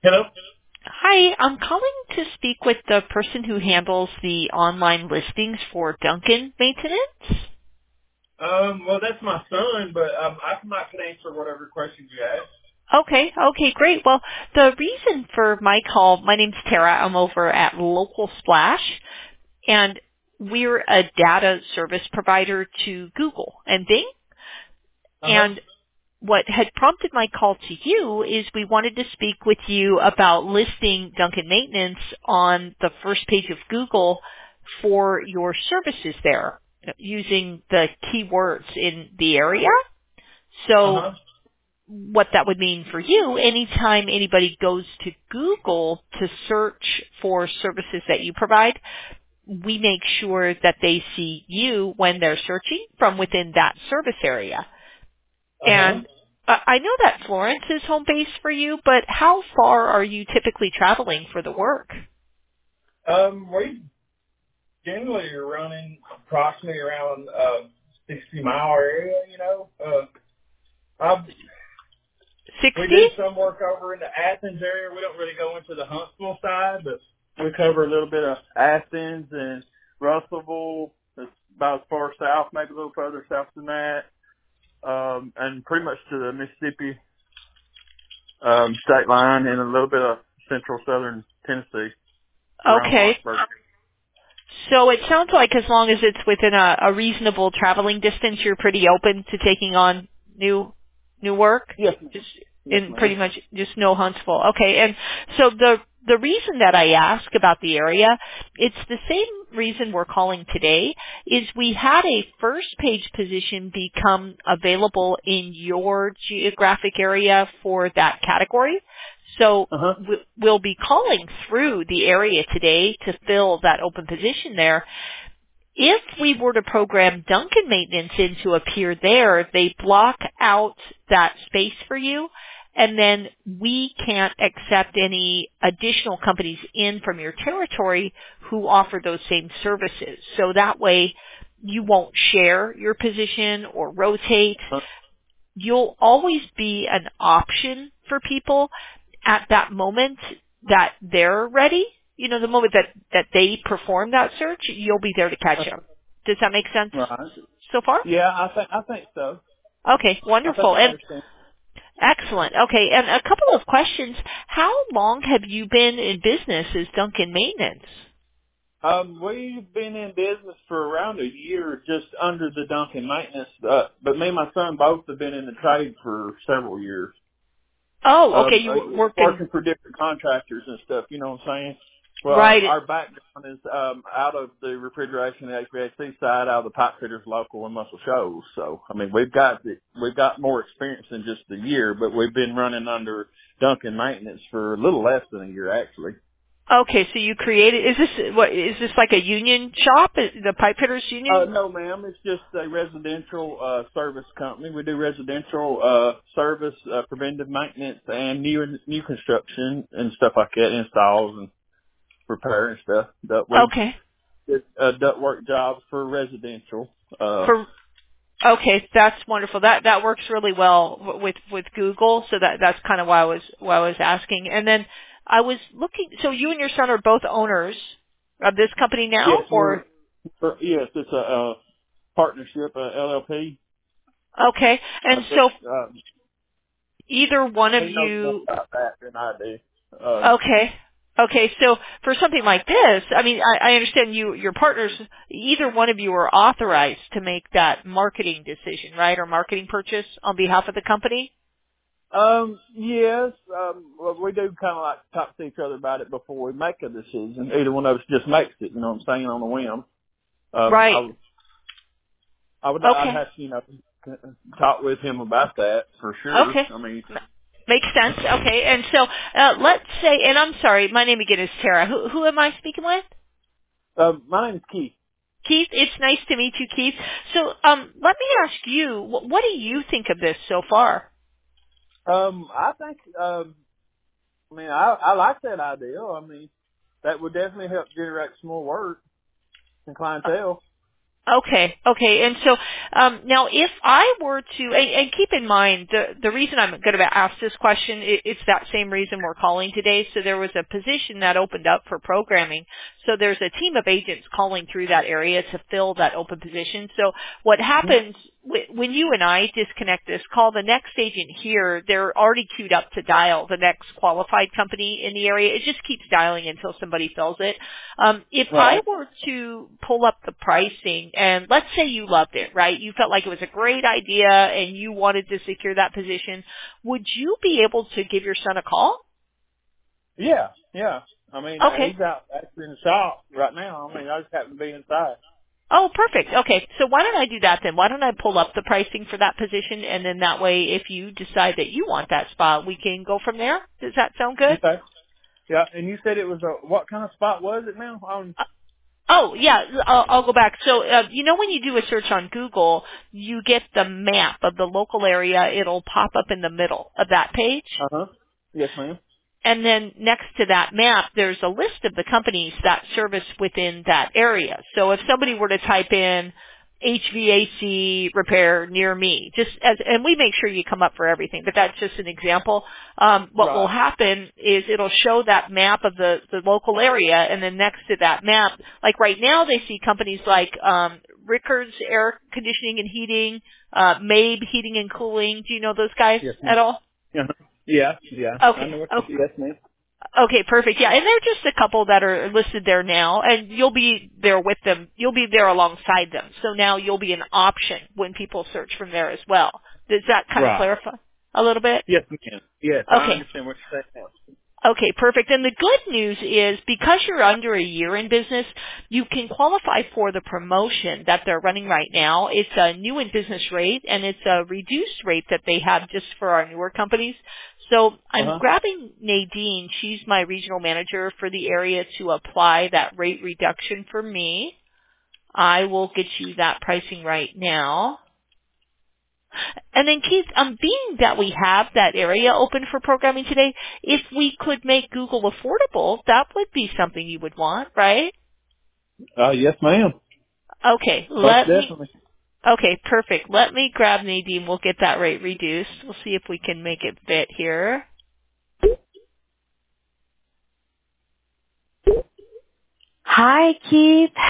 Hello? Hi, I'm calling to speak with the person who handles the online listings for Duncan Maintenance. Well, that's my son, but I might could answer whatever questions you ask. Okay, great. Well, the reason for my call, my name's Tara. I'm over at Local Splash, and we're a data service provider to Google and Bing. Uh-huh. And what had prompted my call to you is we wanted to speak with you about listing Duncan Maintenance on the first page of Google for your services there using the keywords in the area. So Uh-huh. what that would mean for you, anytime anybody goes to Google to search for services that you provide, we make sure that they see you when they're searching from within that service area. Uh-huh. And I know that Florence is home base for you, but how far are you typically traveling for the work? We generally are running approximately around 60-mile area, you know. We 60? do some work over in the Athens area. We don't really go into the Huntsville side, but we cover a little bit of Athens and Russellville. That's about as far south, maybe a little further south than that. And pretty much to the Mississippi state line and a little bit of central southern Tennessee around Okay. Lawrenceburg. So it sounds like as long as it's within a reasonable traveling distance, you're pretty open to taking on new work? Yes, ma'am. Just Yes, in ma'am. pretty much just no Huntsville. Okay. And so the reason that I ask about the area, it's the same reason we're calling today, is we had a first page position become available in your geographic area for that category. So Uh-huh. we'll be calling through the area today to fill that open position there. If we were to program Duncan Maintenance in to appear there, they block out that space for you, and then we can't accept any additional companies in from your territory who offer those same services. So that way you won't share your position or rotate. Uh, You'll always be an option for people at that moment that they're ready. You know, the moment that they perform that search, you'll be there to catch them. Does that make sense right. so far? Yeah, I think so. Okay, I think wonderful. I And understand. excellent. Okay, and a couple of questions. How long have you been in business as Duncan Maintenance? We've been in business for around a year, just under the Duncan Maintenance. But me and my son both have been in the trade for several years. Oh, okay, you were working Working for different contractors and stuff. You know what I'm saying? Well, right. our background is out of the refrigeration and HVAC side, out of the pipe fitters local and Muscle Shoals. So, I mean, we've got more experience than just a year, but we've been running under Duncan Maintenance for a little less than a year, actually. Okay, so you created, is this like a union shop? The pipe fitters union? No, ma'am. It's just a residential service company. We do residential service, preventive maintenance, and new construction and stuff like that, installs and repair and stuff. That we Okay. did ductwork jobs for residential. For Okay, that's wonderful. That works really well with Google, so that's kind of why I was asking. And then I was looking. So you and your son are both owners of this company now, Yes, or yes, it's a partnership, LLP. okay? I And think so either one of he knows more you. about that than I do. Okay. Okay, so for something like this, I mean, I understand your partners, either one of you are authorized to make that marketing decision, right, or marketing purchase on behalf of the company? Yes, well, we do kind of like talk to each other about it before we make a decision. Either one of us just makes it, you know what I'm saying, on a whim. Um, Right. I, I'd Okay. have to, talk with him about that for sure. Okay. I mean, Makes sense. Okay. And so, let's say, and I'm sorry, my name again is Tara. Who am I speaking with? my name's Keith. Keith. It's nice to meet you, Keith. So, let me ask you, what do you think of this so far? I think, I mean, I like that idea. I mean, that would definitely help generate some more work and clientele. Okay, okay. And so now if I were to, and keep in mind, the reason I'm going to ask this question, it's that same reason we're calling today. So there was a position that opened up for programming. So there's a team of agents calling through that area to fill that open position. So what happens when you and I disconnect this call, the next agent here, they're already queued up to dial the next qualified company in the area. It just keeps dialing until somebody fills it. If I Right. were to pull up the pricing, and let's say you loved it, right? You felt like it was a great idea and you wanted to secure that position, would you be able to give your son a call? Yeah, yeah. I mean, Okay. he's out actually in the shop right now. I mean, I just happen to be inside. Oh, perfect. Okay. So why don't I do that then? Why don't I pull up the pricing for that position, and then that way if you decide that you want that spot, we can go from there? Does that sound good? Okay. Yeah, and you said it was what kind of spot was it now? Oh, yeah, I'll go back. So, you know when you do a search on Google, you get the map of the local area. It'll pop up in the middle of that page. Uh-huh. Yes, ma'am. And then next to that map, there's a list of the companies that service within that area. So if somebody were to type in HVAC repair near me, and we make sure you come up for everything, but that's just an example. What will Right. happen is it'll show that map of the local area, and then next to that map, like right now they see companies like, Rickards Air Conditioning and Heating, Mabe Heating and Cooling. Do you know those guys Yes, ma'am. at all? Uh-huh. Yeah, yeah. I Okay. know what Okay. yes, ma'am. Okay, perfect. Yeah, and they're just a couple that are listed there now, and you'll be there with them. You'll be there alongside them. So now you'll be an option when people search from there as well. Does that kind of Right. clarify a little bit? Yes, ma'am. Yes, I Okay. understand what you're saying now. Okay, perfect. And the good news is because you're under a year in business, you can qualify for the promotion that they're running right now. It's a new in business rate and it's a reduced rate that they have just for our newer companies. So I'm Uh-huh. grabbing Nadine. She's my regional manager for the area to apply that rate reduction for me. I will get you that pricing right now. And then Keith, being that we have that area open for programming today, if we could make Google affordable, that would be something you would want, right? Yes, ma'am. Okay, Most definitely. okay, perfect. Let me grab Nadine. We'll get that rate reduced. We'll see if we can make it fit here. Hi, Keith.